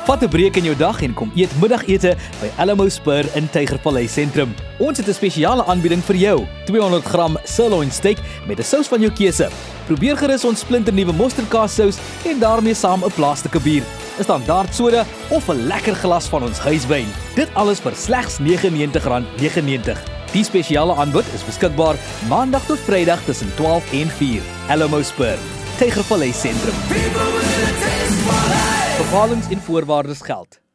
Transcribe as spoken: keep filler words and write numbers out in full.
Vat 'n breek in jou dag en kom eet middagete by Alamo Spur in Tygervallei Sentrum. Ons het 'n spesiale aanbieding vir jou. tweehonderd gram sirloin steak met 'n sous van jou keuse. Probeer gerus ons splinternuwe mosterdkaassous en daarmee saam 'n plaaslike bier, 'n standaard soda of 'n lekker glas van ons huiswyn. Dit alles vir slegs negentig en negentig rand negenennegentig. Die spesiale aanbod is beskikbaar maandag tot Vrydag tussen twaalf en vier. Alamo Spur, Tygervallei Sentrum. Bepalings en voorwaardes geld.